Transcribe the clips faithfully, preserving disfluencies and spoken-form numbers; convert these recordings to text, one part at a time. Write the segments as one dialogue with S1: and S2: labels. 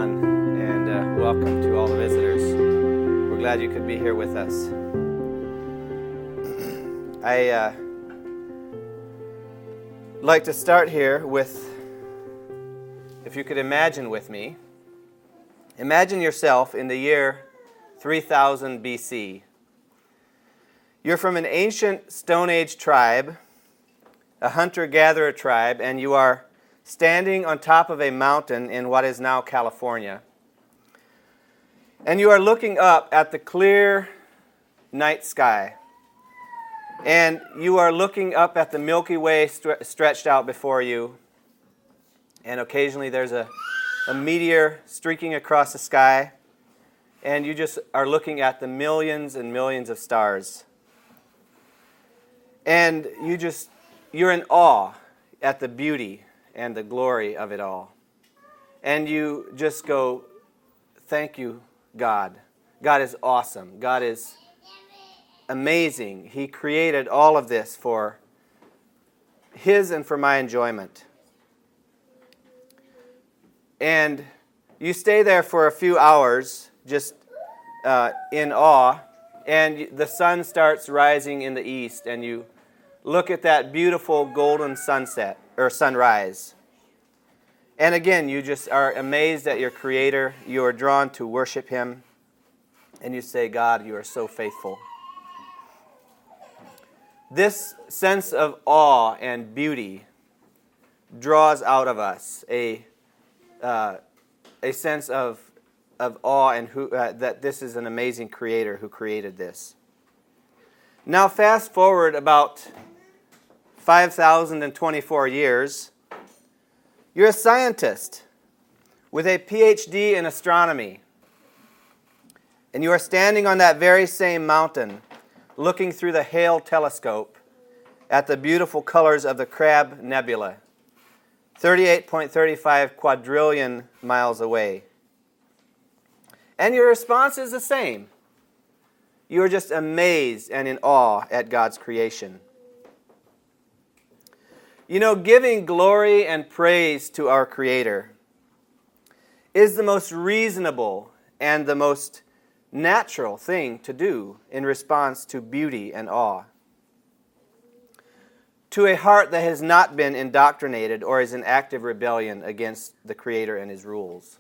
S1: everyone, and uh, welcome to all the visitors. We're glad you could be here with us. I uh, like to start here with, if you could imagine with me, imagine yourself in the year three thousand B C. You're from an ancient Stone Age tribe, a hunter-gatherer tribe, and you are standing on top of a mountain in what is now California. And you are looking up at the clear night sky. And you are looking up at the Milky Way stre- stretched out before you. And occasionally there's a, a meteor streaking across the sky. And you just are looking at the millions and millions of stars. And you just, you're in awe at the beauty and the glory of it all. And you just go, thank you, God. God is awesome. God is amazing. He created all of this for His and for my enjoyment. And you stay there for a few hours, just uh, in awe, and the sun starts rising in the east, and you look at that beautiful golden sunset, or sunrise. And again, you just are amazed at your Creator. You are drawn to worship Him. And you say, God, you are so faithful. This sense of awe and beauty draws out of us a uh, a sense of of awe and who uh, that this is an amazing Creator who created this. Now, fast forward about five thousand twenty-four years, you're a scientist with a P H D in astronomy. And you are standing on that very same mountain, looking through the Hale telescope at the beautiful colors of the Crab Nebula, thirty-eight point three five quadrillion miles away. And your response is the same. You are just amazed and in awe at God's creation. You know, giving glory and praise to our Creator is the most reasonable and the most natural thing to do in response to beauty and awe. To a heart that has not been indoctrinated or is in active rebellion against the Creator and His rules.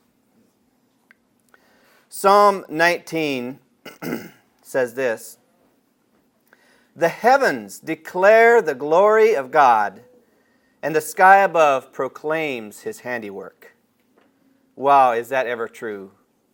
S1: Psalm nineteen says this, "The heavens declare the glory of God, and the sky above proclaims His handiwork." Wow, is that ever true?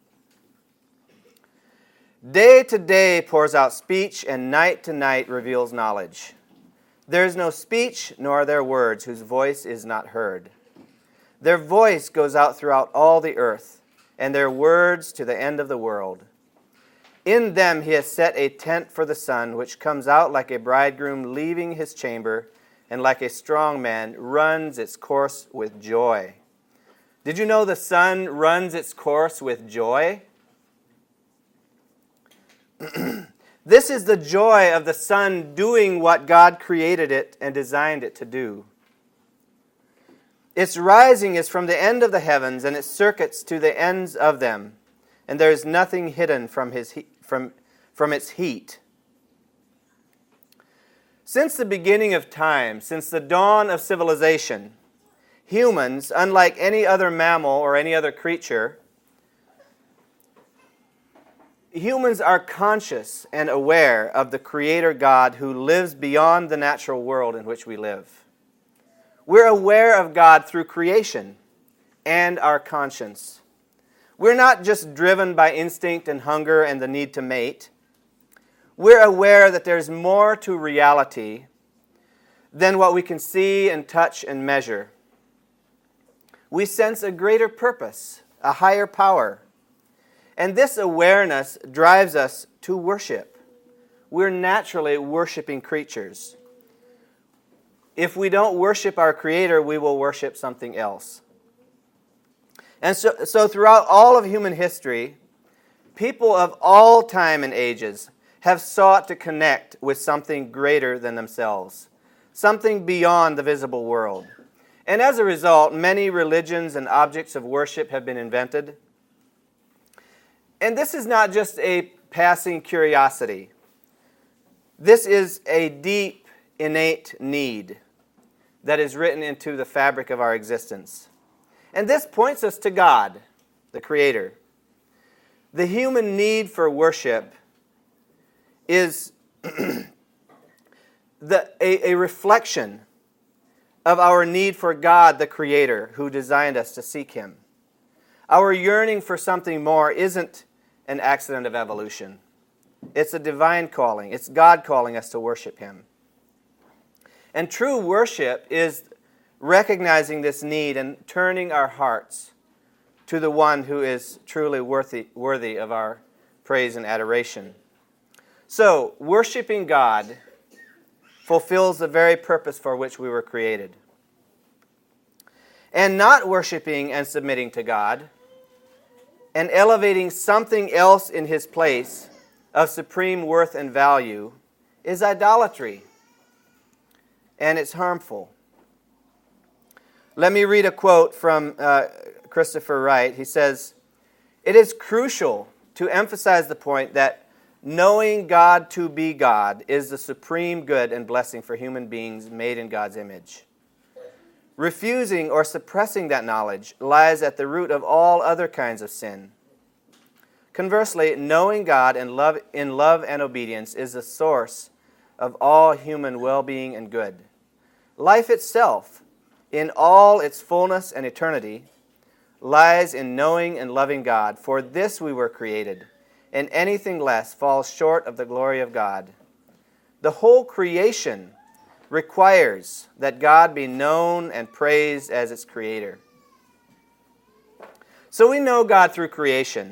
S1: Day to day pours out speech, and night to night reveals knowledge. There is no speech, nor are there words whose voice is not heard. Their voice goes out throughout all the earth, and their words to the end of the world. In them He has set a tent for the sun, which comes out like a bridegroom leaving his chamber, and like a strong man runs its course with joy. Did you know the sun runs its course with joy? This is the joy of the sun doing what God created it and designed it to do. Its rising is from the end of the heavens, and it circuits to the ends of them, and there is nothing hidden from his he- from, from its heat. Since the beginning of time, since the dawn of civilization, humans, unlike any other mammal or any other creature, humans are conscious and aware of the Creator God who lives beyond the natural world in which we live. We're aware of God through creation and our conscience. We're not just driven by instinct and hunger and the need to mate. We're aware that there's more to reality than what we can see and touch and measure. We sense a greater purpose, a higher power. And this awareness drives us to worship. We're naturally worshiping creatures. If we don't worship our Creator, we will worship something else. And so, so throughout all of human history, people of all time and ages have sought to connect with something greater than themselves, something beyond the visible world. And as a result, many religions and objects of worship have been invented. And this is not just a passing curiosity. This is a deep, innate need that is written into the fabric of our existence. And this points us to God, the Creator. The human need for worship is the, a, a reflection of our need for God, the Creator, who designed us to seek Him. Our yearning for something more isn't an accident of evolution. It's a divine calling. It's God calling us to worship Him. And true worship is recognizing this need and turning our hearts to the one who is truly worthy, worthy of our praise and adoration. So, worshiping God fulfills the very purpose for which we were created. And not worshiping and submitting to God and elevating something else in His place of supreme worth and value is idolatry. And it's harmful. Let me read a quote from uh, Christopher Wright. He says, "It is crucial to emphasize the point that knowing God to be God is the supreme good and blessing for human beings made in God's image. Refusing or suppressing that knowledge lies at the root of all other kinds of sin. Conversely, knowing God and love, in love and obedience is the source of all human well-being and good. Life itself, in all its fullness and eternity, lies in knowing and loving God. For this we were created, and anything less falls short of the glory of God. The whole creation requires that God be known and praised as its creator." So we know God through creation.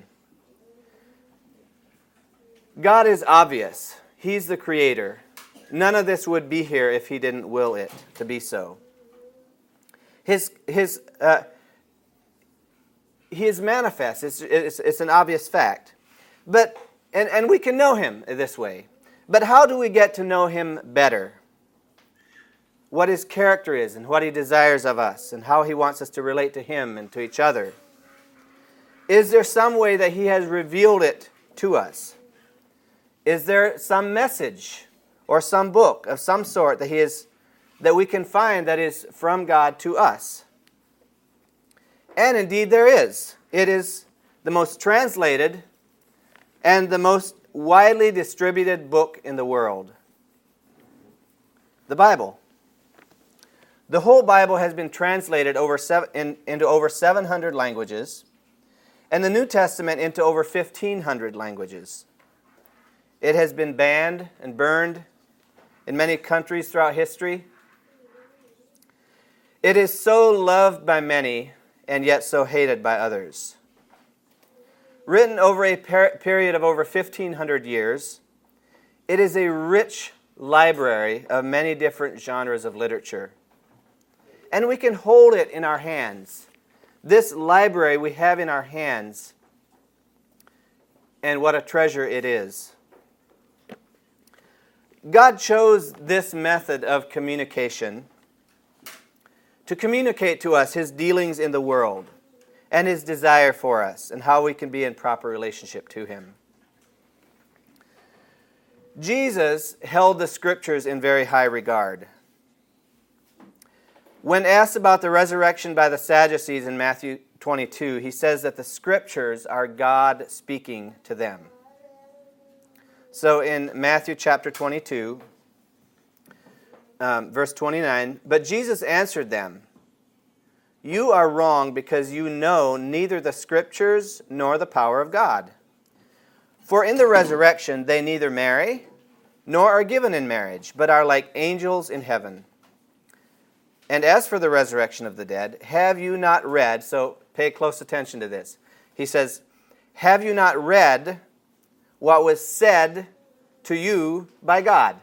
S1: God is obvious. He's the creator. None of this would be here if He didn't will it to be so. His, his, uh, he is manifest. It's, it's, it's an obvious fact. But and, and we can know Him this way. But how do we get to know Him better? What His character is and what He desires of us and how He wants us to relate to Him and to each other. Is there some way that He has revealed it to us? Is there some message or some book of some sort that He is, that we can find that is from God to us? And indeed there is. It is the most translated and the most widely distributed book in the world. The Bible. The whole Bible has been translated over seven, in, into over seven hundred languages, and the New Testament into over fifteen hundred languages. It has been banned and burned in many countries throughout history. It is so loved by many and yet so hated by others. Written over a per- period of over fifteen hundred years, it is a rich library of many different genres of literature. And we can hold it in our hands. This library we have in our hands, and what a treasure it is. God chose this method of communication to communicate to us His dealings in the world and His desire for us and how we can be in proper relationship to Him. Jesus held the Scriptures in very high regard. When asked about the resurrection by the Sadducees in Matthew twenty-two, He says that the Scriptures are God speaking to them. So in Matthew chapter twenty-two, um, verse twenty-nine, "But Jesus answered them, 'You are wrong because you know neither the Scriptures nor the power of God. For in the resurrection they neither marry nor are given in marriage, but are like angels in heaven. And as for the resurrection of the dead, have you not read,'" so pay close attention to this. He says, "Have you not read what was said to you by God?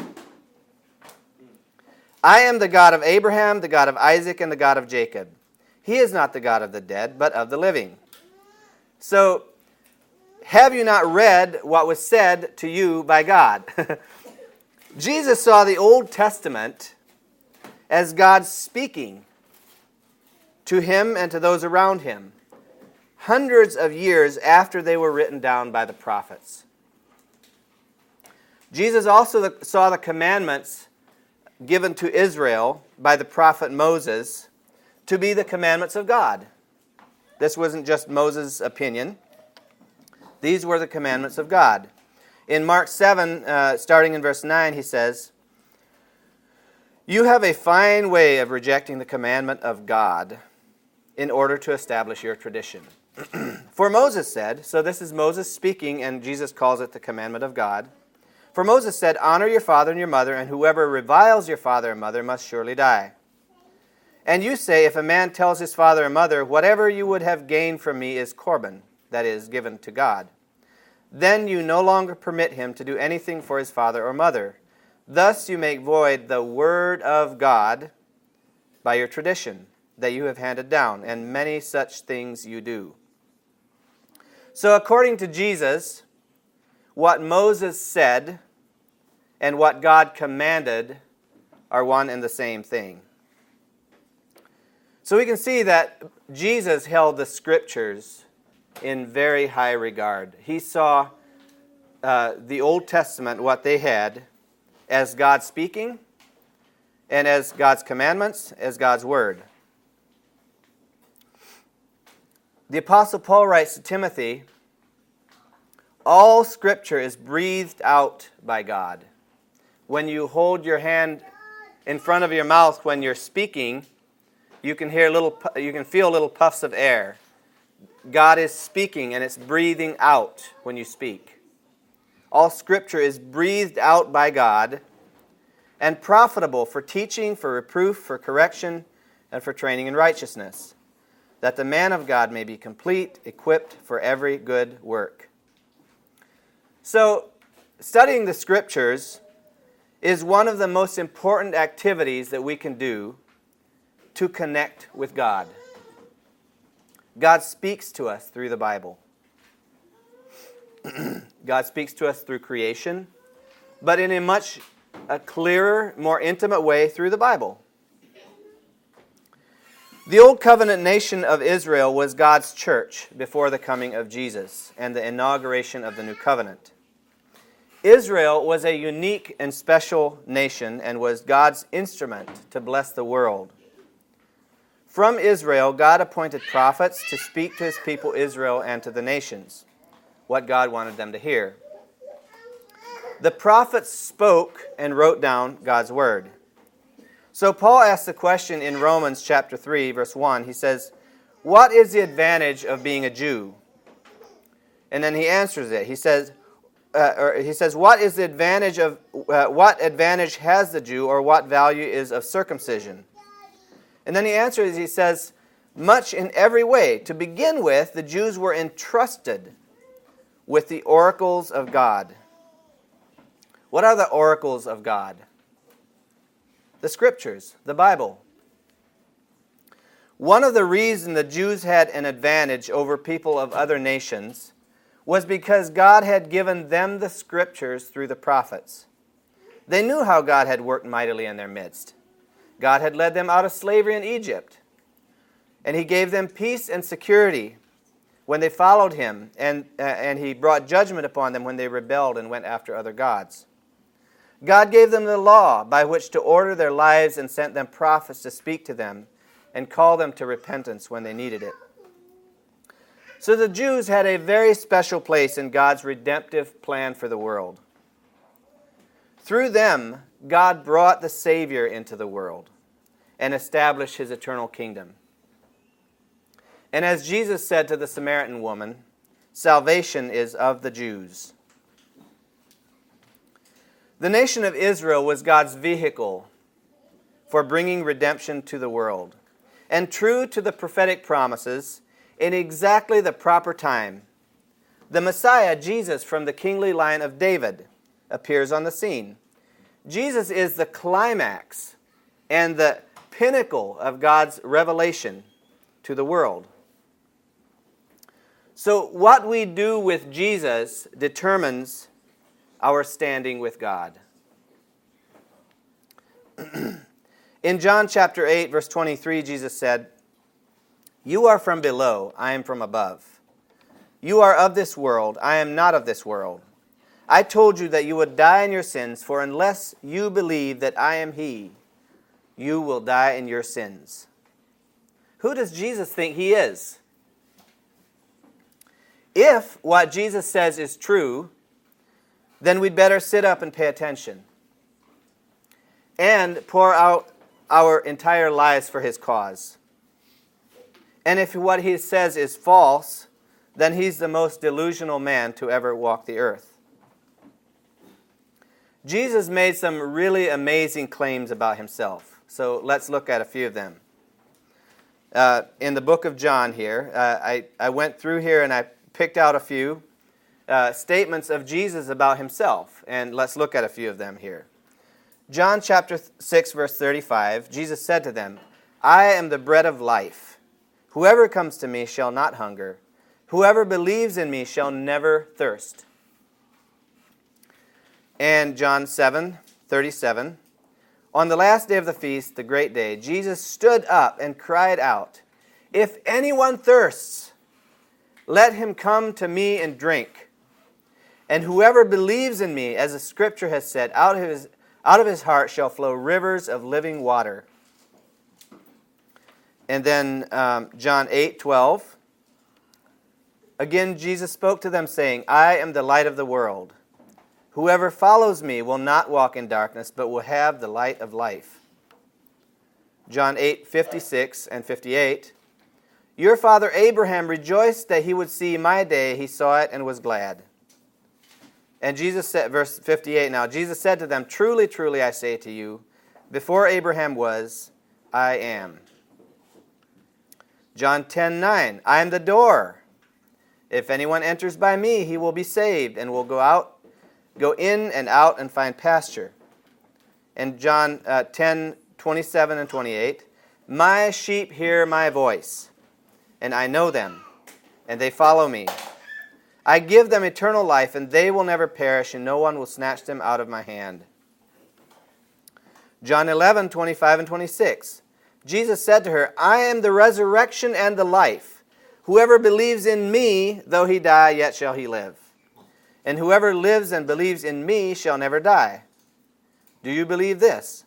S1: I am the God of Abraham, the God of Isaac, and the God of Jacob. He is not the God of the dead, but of the living." So, have you not read what was said to you by God? Jesus saw the Old Testament as God speaking to Him and to those around Him. hundreds of years after they were written down by the prophets. Jesus also saw the commandments given to Israel by the prophet Moses to be the commandments of God. This wasn't just Moses' opinion. These were the commandments of God. In Mark seven, uh, starting in verse nine, he says, "You have a fine way of rejecting the commandment of God in order to establish your tradition." For Moses said, so this is Moses speaking, and Jesus calls it the commandment of God. For Moses said, "Honor your father and your mother, and whoever reviles your father and mother must surely die." And you say, if a man tells his father or mother, "Whatever you would have gained from me is Corban," that is, given to God, then you no longer permit him to do anything for his father or mother. Thus you make void the word of God by your tradition that you have handed down, and many such things you do. So according to Jesus, what Moses said and what God commanded are one and the same thing. So we can see that Jesus held the Scriptures in very high regard. He saw uh, the Old Testament, what they had, as God speaking, and as God's commandments, as God's Word. The Apostle Paul writes to Timothy, "All Scripture is breathed out by God." When you hold your hand in front of your mouth when you're speaking, you can hear little, you can feel little puffs of air. God is speaking, and it's breathing out when you speak. All Scripture is breathed out by God and profitable for teaching, for reproof, for correction, and for training in righteousness, that the man of God may be complete, equipped for every good work. So, studying the Scriptures is one of the most important activities that we can do to connect with God. God speaks to us through the Bible. God speaks to us through creation, but in a much a clearer, more intimate way through the Bible. The Old Covenant nation of Israel was God's church before the coming of Jesus and the inauguration of the New Covenant. Israel was a unique and special nation and was God's instrument to bless the world. From Israel, God appointed prophets to speak to His people Israel and to the nations what God wanted them to hear. The prophets spoke and wrote down God's Word. So Paul asks the question in Romans chapter three, verse one. He says, "What is the advantage of being a Jew?" And then he answers it. He says, uh, or he says, "What is the advantage of uh, what advantage has the Jew, or what value is of circumcision?" And then he answers. He says, "Much in every way. To begin with, the Jews were entrusted with the oracles of God." What are the oracles of God? The Scriptures, the Bible. One of the reasons the Jews had an advantage over people of other nations was because God had given them the Scriptures through the prophets. They knew how God had worked mightily in their midst. God had led them out of slavery in Egypt, and He gave them peace and security when they followed Him, and, uh, and He brought judgment upon them when they rebelled and went after other gods. God gave them the law by which to order their lives and sent them prophets to speak to them and call them to repentance when they needed it. So the Jews had a very special place in God's redemptive plan for the world. Through them, God brought the Savior into the world and established His eternal kingdom. And as Jesus said to the Samaritan woman, salvation is of the Jews. The nation of Israel was God's vehicle for bringing redemption to the world. And true to the prophetic promises, in exactly the proper time, the Messiah, Jesus, from the kingly line of David, appears on the scene. Jesus is the climax and the pinnacle of God's revelation to the world. So what we do with Jesus determines our standing with God. In John chapter eight, verse twenty-three, Jesus said, "You are from below, I am from above. You are of this world. I am not of this world. I told you that you would die in your sins, for unless you believe that I am He, you will die in your sins." Who does Jesus think He is? If what Jesus says is true, then we'd better sit up and pay attention and pour out our entire lives for His cause. And if what He says is false, then He's the most delusional man to ever walk the earth. Jesus made some really amazing claims about Himself. So let's look at a few of them. Uh, in the book of John here, uh, I, I went through here and I picked out a few uh, statements of Jesus about Himself. And let's look at a few of them here. John chapter six, verse thirty-five, Jesus said to them, "I am the bread of life. Whoever comes to me shall not hunger. Whoever believes in me shall never thirst." And John seven, thirty-seven, "On the last day of the feast, the great day, Jesus stood up and cried out, 'If anyone thirsts, let him come to me and drink. And whoever believes in me, as the Scripture has said, out of his, out of his heart shall flow rivers of living water.'" And then um, John eight, twelve, again Jesus spoke to them, saying, "I am the light of the world. Whoever follows me will not walk in darkness, but will have the light of life." John eight, fifty-six and fifty-eight, "Your father Abraham rejoiced that he would see my day. He saw it and was glad." And Jesus said, verse fifty-eight now, Jesus said to them, "Truly, truly, I say to you, before Abraham was, I am." John ten, nine, "I am the door. If anyone enters by me, he will be saved and will go out, go in and out and find pasture." And John uh, ten, twenty-seven and twenty-eight, "My sheep hear my voice, and I know them, and they follow me. I give them eternal life, and they will never perish, and no one will snatch them out of my hand." John eleven, twenty-five and twenty-six, Jesus said to her, "I am the resurrection and the life. Whoever believes in me, though he die, yet shall he live. And whoever lives and believes in me shall never die. Do you believe this?"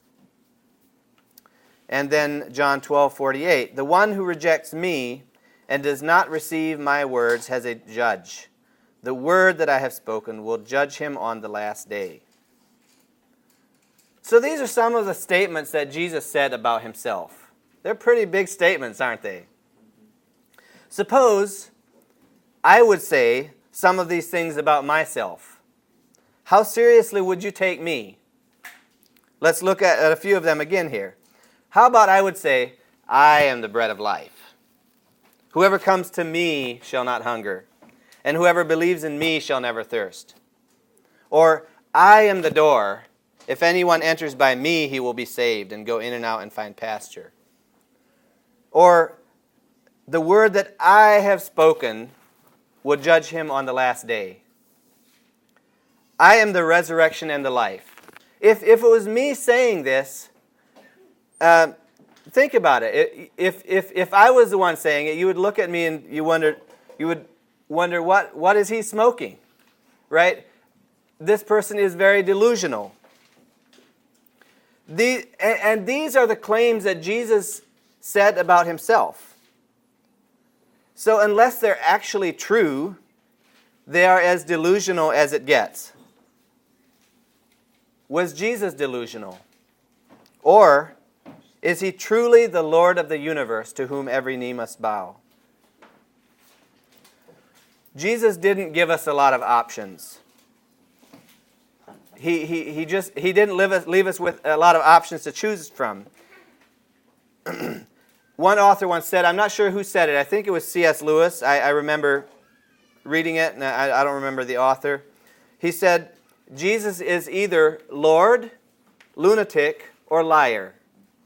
S1: And then John twelve, forty-eight, "The one who rejects me and does not receive my words has a judge. The word that I have spoken will judge him on the last day." So these are some of the statements that Jesus said about Himself. They're pretty big statements, aren't they? Suppose I would say some of these things about myself. How seriously would you take me? Let's look at, at a few of them again here. How about I would say, "I am the bread of life. Whoever comes to me shall not hunger, and whoever believes in me shall never thirst." Or, "I am the door. If anyone enters by me, he will be saved and go in and out and find pasture." Or, "The word that I have spoken will judge him on the last day." I am the resurrection and the life. If, if it was me saying this, uh, think about it. If, if, if I was the one saying it, you would look at me and you wonder, you would wonder, what, what is he smoking? Right? This person is very delusional. The, and, and these are the claims that Jesus said about Himself. So unless they're actually true, they are as delusional as it gets. Was Jesus delusional? Or is He truly the Lord of the universe to whom every knee must bow? Jesus didn't give us a lot of options. He, he, he just he didn't leave us, leave us with a lot of options to choose from. One author once said, I'm not sure who said it, I think it was C S Lewis. I, I remember reading it, and I, I don't remember the author. He said, Jesus is either Lord, lunatic, or liar.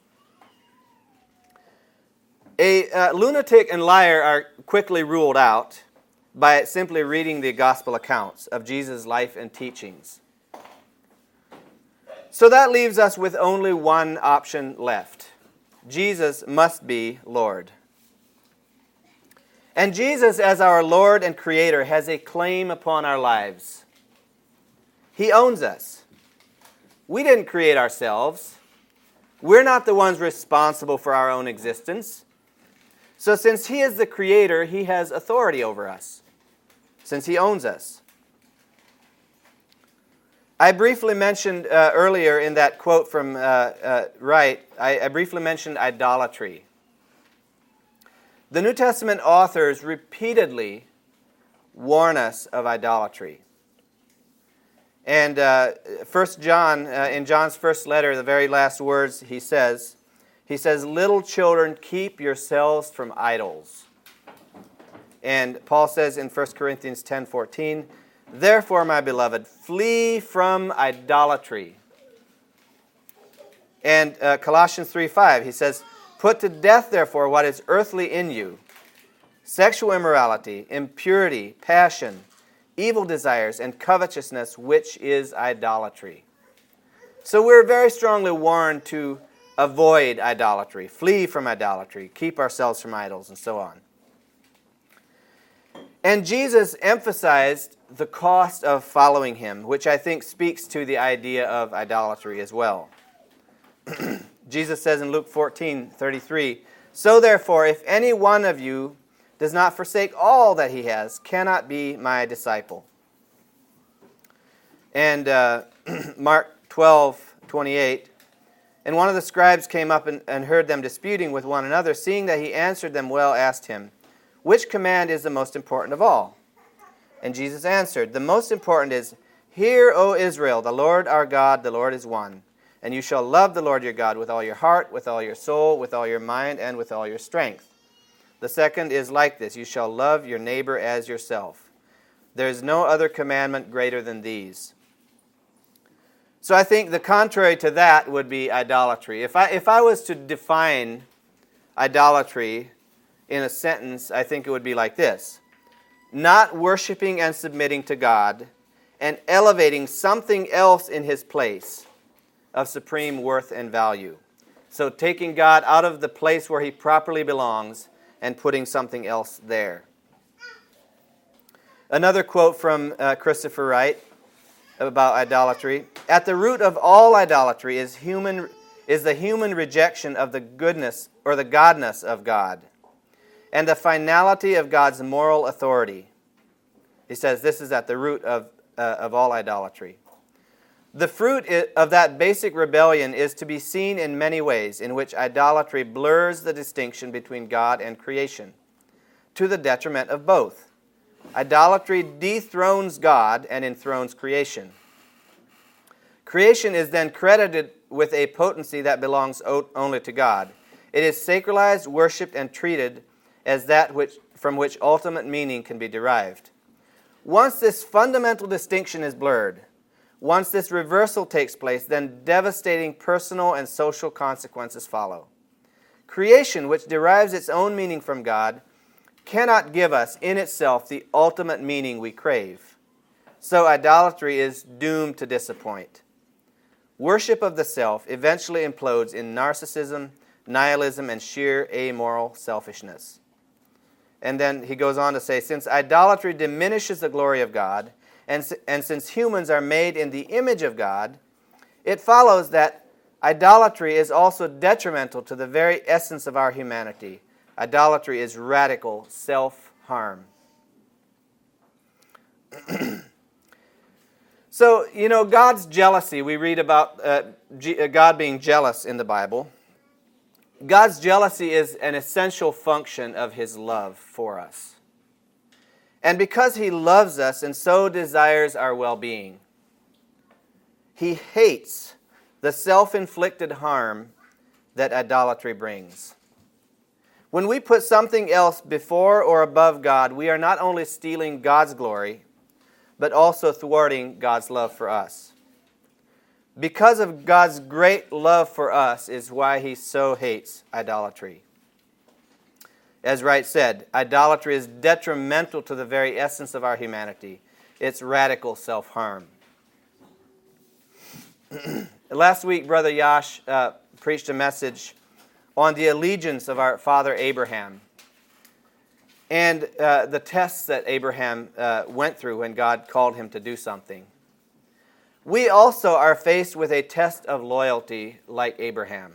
S1: A uh, lunatic and liar are quickly ruled out by simply reading the gospel accounts of Jesus' life and teachings. So that leaves us with only one option left. Jesus must be Lord. And Jesus, as our Lord and Creator, has a claim upon our lives. He owns us. We didn't create ourselves. We're not the ones responsible for our own existence. So since He is the Creator, He has authority over us, since He owns us. I briefly mentioned uh, earlier in that quote from uh, uh, Wright, I, I briefly mentioned idolatry. The New Testament authors repeatedly warn us of idolatry. And uh, First John, uh, in John's first letter, the very last words he says, he says, "Little children, keep yourselves from idols." And Paul says in First Corinthians ten fourteen, "Therefore, my beloved, flee from idolatry." And uh, Colossians three five, he says, "Put to death, therefore, what is earthly in you, sexual immorality, impurity, passion, evil desires, and covetousness, which is idolatry." So we're very strongly warned to avoid idolatry, flee from idolatry, keep ourselves from idols, and so on. And Jesus emphasized the cost of following Him, which I think speaks to the idea of idolatry as well. Jesus says in Luke fourteen thirty-three, "So therefore, if any one of you does not forsake all that he has, cannot be my disciple." And uh, Mark twelve twenty-eight, "And one of the scribes came up and, and heard them disputing with one another. Seeing that he answered them well, asked him, 'Which command is the most important of all?' And Jesus answered, 'The most important is, Hear, O Israel, the Lord our God, the Lord is one. And you shall love the Lord your God with all your heart, with all your soul, with all your mind, and with all your strength. The second is like this, you shall love your neighbor as yourself. There is no other commandment greater than these.'" So I think the contrary to that would be idolatry. If I, if I was to define idolatry in a sentence, I think it would be like this: not worshiping and submitting to God and elevating something else in His place of supreme worth and value. So taking God out of the place where He properly belongs and putting something else there. Another quote from uh, Christopher Wright about idolatry: "At the root of all idolatry is human is the human rejection of the goodness or the godness of God and the finality of God's moral authority." He says this is at the root of, uh, of all idolatry. The fruit of that basic rebellion is to be seen in many ways in which idolatry blurs the distinction between God and creation, to the detriment of both. Idolatry dethrones God and enthrones creation. Creation is then credited with a potency that belongs only to God. It is sacralized, worshipped, and treated as that which, from which ultimate meaning can be derived. Once this fundamental distinction is blurred, once this reversal takes place, then devastating personal and social consequences follow. Creation, which derives its own meaning from God, cannot give us in itself the ultimate meaning we crave. So idolatry is doomed to disappoint. Worship of the self eventually implodes in narcissism, nihilism, and sheer amoral selfishness. And then he goes on to say, since idolatry diminishes the glory of God, and, and since humans are made in the image of God, it follows that idolatry is also detrimental to the very essence of our humanity. Idolatry is radical self-harm. So, you know, God's jealousy, we read about uh, G- God being jealous in the Bible. God's jealousy is an essential function of His love for us. And because He loves us and so desires our well-being, He hates the self-inflicted harm that idolatry brings. When we put something else before or above God, we are not only stealing God's glory, but also thwarting God's love for us. Because of God's great love for us is why He so hates idolatry. As Wright said, idolatry is detrimental to the very essence of our humanity. It's radical self-harm. Last week, Brother Yash uh, preached a message on the allegiance of our father Abraham. and uh, the tests that Abraham uh, went through when God called him to do something. We also are faced with a test of loyalty like Abraham.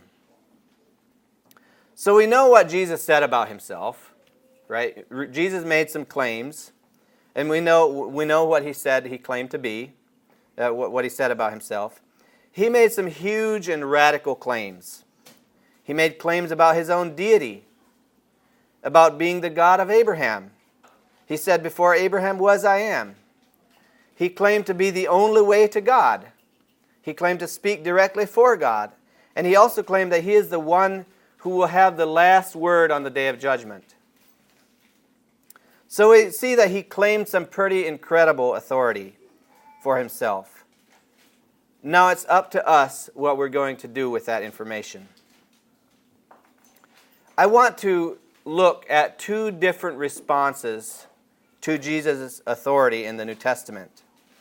S1: So we know what Jesus said about himself, right? Jesus made some claims, and we know we know what he said he claimed to be, uh, what, what he said about himself. He made some huge and radical claims. He made claims about his own deity, about being the God of Abraham. He said, "Before Abraham was, I am." He claimed to be the only way to God. He claimed to speak directly for God. And he also claimed that he is the one who will have the last word on the day of judgment. So we see that he claimed some pretty incredible authority for himself. Now it's up to us what we're going to do with that information. I want to look at two different responses to Jesus' authority in the New Testament.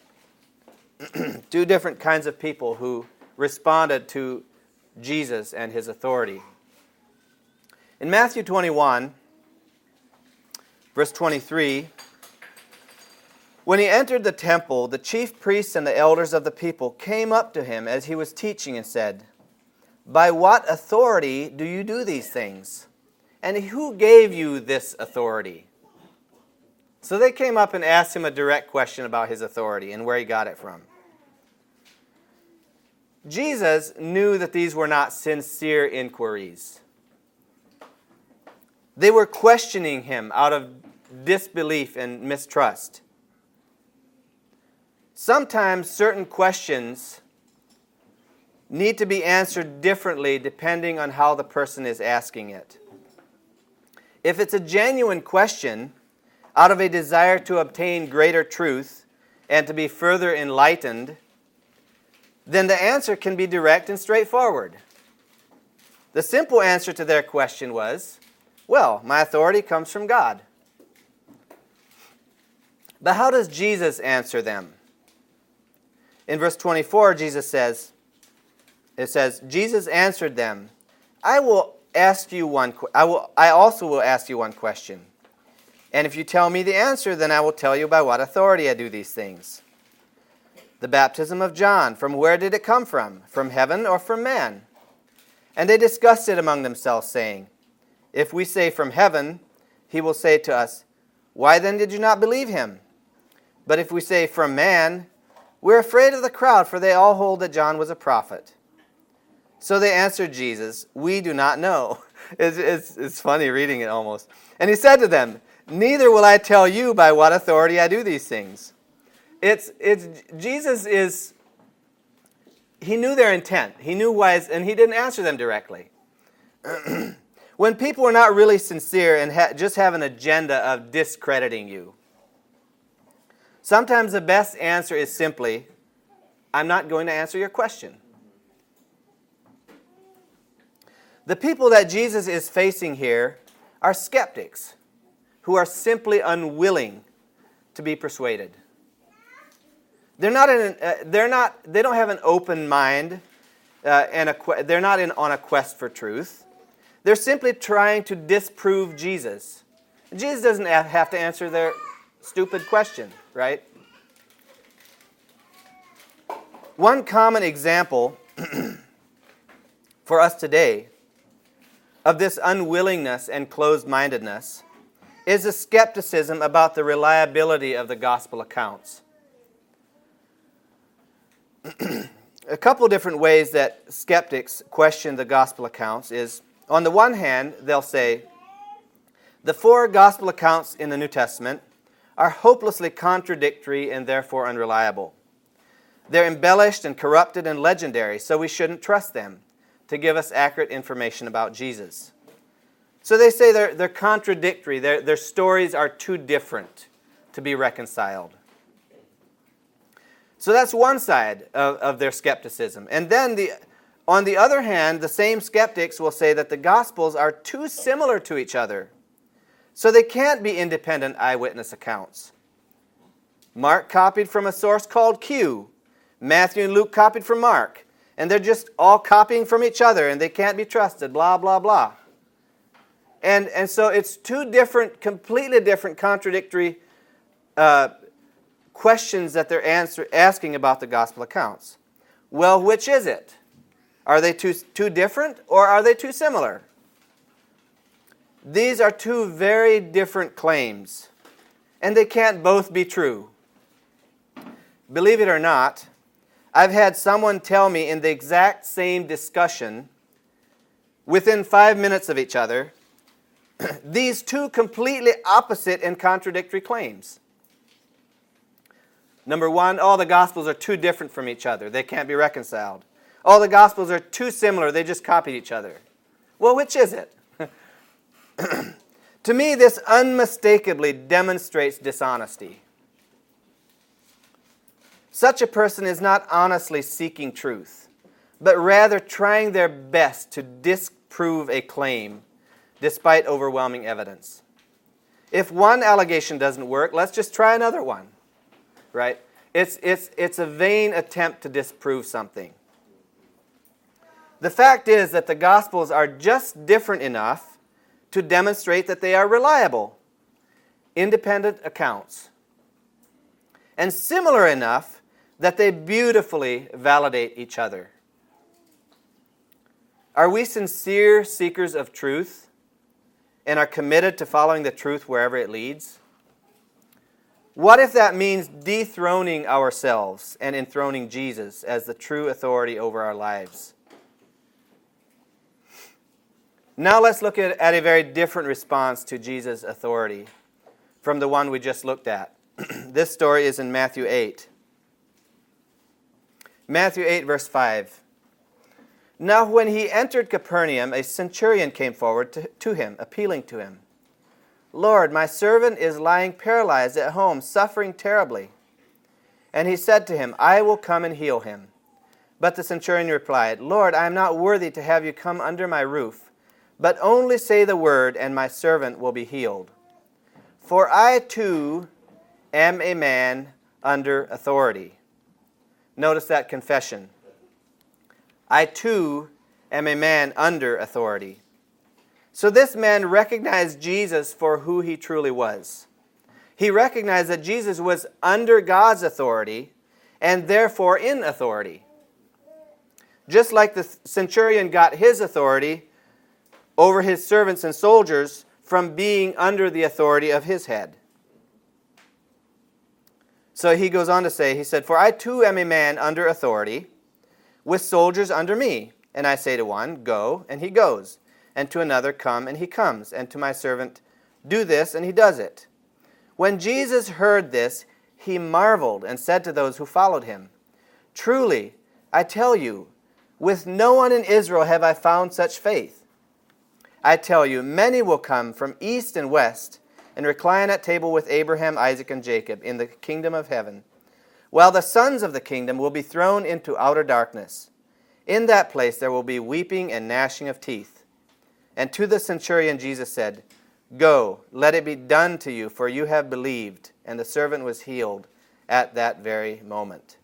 S1: Two different kinds of people who responded to Jesus and his authority. In Matthew twenty-one, verse twenty-three, when he entered the temple, the chief priests and the elders of the people came up to him as he was teaching and said, "By what authority do you do these things? And who gave you this authority?" So they came up and asked him a direct question about his authority and where he got it from. Jesus knew that these were not sincere inquiries. They were questioning him out of disbelief and mistrust. Sometimes certain questions need to be answered differently depending on how the person is asking it. If it's a genuine question, out of a desire to obtain greater truth and to be further enlightened, then the answer can be direct and straightforward. The simple answer to their question was, well, my authority comes from God. But how does Jesus answer them? In verse twenty-four, Jesus says, it says, Jesus answered them, I will ask you one, I will, I also will ask you one question. And if you tell me the answer, then I will tell you by what authority I do these things. The baptism of John, from where did it come from? From heaven or from man? And they discussed it among themselves, saying, if we say from heaven, he will say to us, why then did you not believe him? But if we say from man, we're afraid of the crowd, for they all hold that John was a prophet. So they answered Jesus, we do not know. It's, it's, it's funny reading it almost. And he said to them, neither will I tell you by what authority I do these things. It's, it's, Jesus is, he knew their intent. He knew why, and he didn't answer them directly. When people are not really sincere and ha- just have an agenda of discrediting you, sometimes the best answer is simply, I'm not going to answer your question. The people that Jesus is facing here are skeptics who are simply unwilling to be persuaded. They're not in an, uh, they're not they don't have an open mind uh, and a they're not in on a quest for truth. They're simply trying to disprove Jesus. Jesus doesn't have to answer their stupid question, right? One common example for us today of this unwillingness and closed-mindedness is the skepticism about the reliability of the gospel accounts. A couple different ways that skeptics question the gospel accounts is, on the one hand, they'll say, the four gospel accounts in the New Testament are hopelessly contradictory and therefore unreliable. They're embellished and corrupted and legendary, so we shouldn't trust them to give us accurate information about Jesus. So they say they're, they're contradictory. Their, their stories are too different to be reconciled. So that's one side of, of their skepticism. And then the, on the other hand, the same skeptics will say that the Gospels are too similar to each other, so they can't be independent eyewitness accounts. Mark copied from a source called Q. Matthew and Luke copied from Mark. And they're just all copying from each other, and they can't be trusted, blah, blah, blah. And, and so it's two different, completely different, contradictory uh, questions that they're answer, asking about the gospel accounts. Well, which is it? Are they two, two different, or are they too similar? These are two very different claims, and they can't both be true. Believe it or not, I've had someone tell me in the exact same discussion, within five minutes of each other, these two completely opposite and contradictory claims. Number one, all the Gospels are too different from each other. They can't be reconciled. All the Gospels are too similar. They just copied each other. Well, which is it? To me, this unmistakably demonstrates dishonesty. Such a person is not honestly seeking truth, but rather trying their best to disprove a claim despite overwhelming evidence. If one allegation doesn't work, let's just try another one. Right? It's, it's, it's a vain attempt to disprove something. The fact is that the Gospels are just different enough to demonstrate that they are reliable, independent accounts, and similar enough that they beautifully validate each other. Are we sincere seekers of truth and are committed to following the truth wherever it leads? What if that means dethroning ourselves and enthroning Jesus as the true authority over our lives? Now let's look at, at a very different response to Jesus' authority from the one we just looked at. This story is in Matthew eight. Matthew eight, verse five. Now when he entered Capernaum, a centurion came forward to, to him, appealing to him. Lord, my servant is lying paralyzed at home, suffering terribly. And he said to him, I will come and heal him. But the centurion replied, Lord, I am not worthy to have you come under my roof, but only say the word, and my servant will be healed. For I too am a man under authority. Notice that confession. I too am a man under authority. So this man recognized Jesus for who he truly was. He recognized that Jesus was under God's authority and therefore in authority. Just like the centurion got his authority over his servants and soldiers from being under the authority of his head. So he goes on to say, he said, For I too am a man under authority, with soldiers under me. And I say to one, Go, and he goes. And to another, Come, and he comes. And to my servant, Do this, and he does it. When Jesus heard this, he marveled and said to those who followed him, Truly, I tell you, with no one in Israel have I found such faith. I tell you, many will come from east and west and recline at table with Abraham, Isaac, and Jacob in the kingdom of heaven, while the sons of the kingdom will be thrown into outer darkness. In that place there will be weeping and gnashing of teeth. And to the centurion Jesus said, Go, let it be done to you, for you have believed. And the servant was healed at that very moment.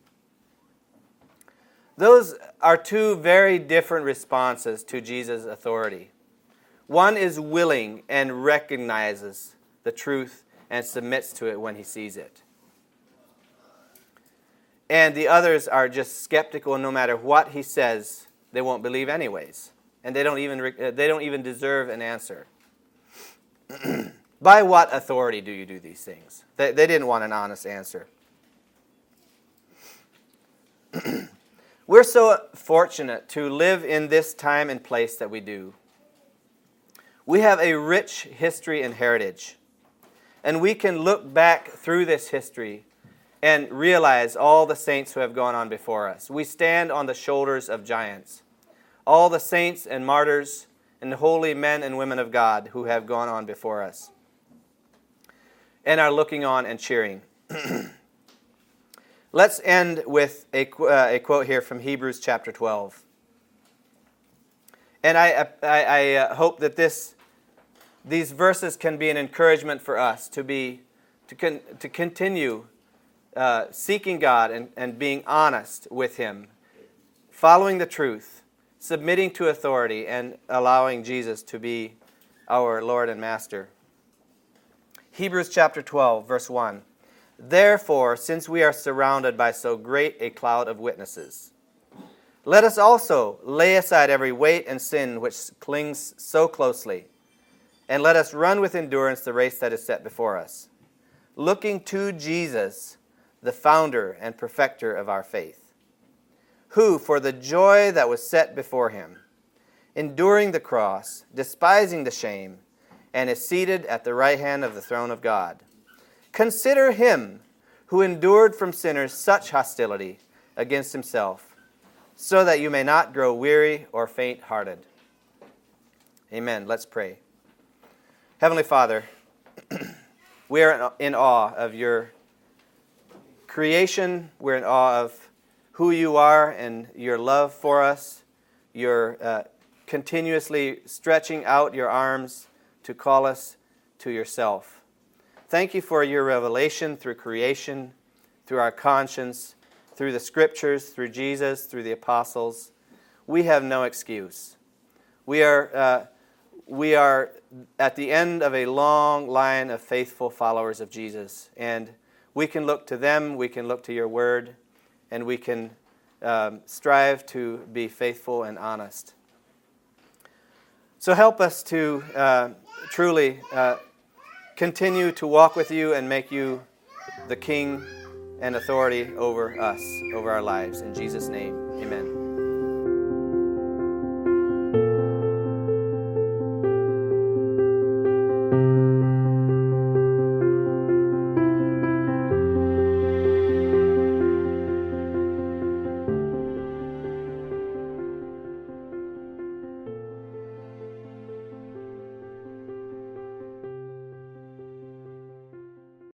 S1: Those are two very different responses to Jesus' authority. One is willing and recognizes the truth and submits to it when he sees it. And the others are just skeptical, and no matter what he says, they won't believe anyways. And they don't even they don't even deserve an answer. By what authority do you do these things? They, they didn't want an honest answer. We're so fortunate to live in this time and place that we do. We have a rich history and heritage. And we can look back through this history and realize all the saints who have gone on before us. We stand on the shoulders of giants. All the saints and martyrs and holy men and women of God who have gone on before us and are looking on and cheering. Let's end with a, uh, a quote here from Hebrews chapter twelve. And I, I, I uh, hope that this, these verses can be an encouragement for us to be to con, to continue uh, seeking God and, and being honest with Him, following the truth, submitting to authority, and allowing Jesus to be our Lord and Master. Hebrews chapter twelve, verse one. Therefore, since we are surrounded by so great a cloud of witnesses, let us also lay aside every weight and sin which clings so closely, and let us run with endurance the race that is set before us, looking to Jesus, the founder and perfecter of our faith, who, for the joy that was set before him, enduring the cross, despising the shame, and is seated at the right hand of the throne of God. Consider him who endured from sinners such hostility against himself, so that you may not grow weary or faint-hearted. Amen. Let's pray. Heavenly Father, we are in awe of your creation. We're in awe of who you are and your love for us. You're uh, continuously stretching out your arms to call us to yourself. Thank you for your revelation through creation, through our conscience, through the Scriptures, through Jesus, through the apostles. We have no excuse. We are, uh, we are at the end of a long line of faithful followers of Jesus, and we can look to them, we can look to your word, and we can um, strive to be faithful and honest. So help us to uh, truly uh, continue to walk with you and make you the King and authority over us, over our lives. In Jesus' name, amen.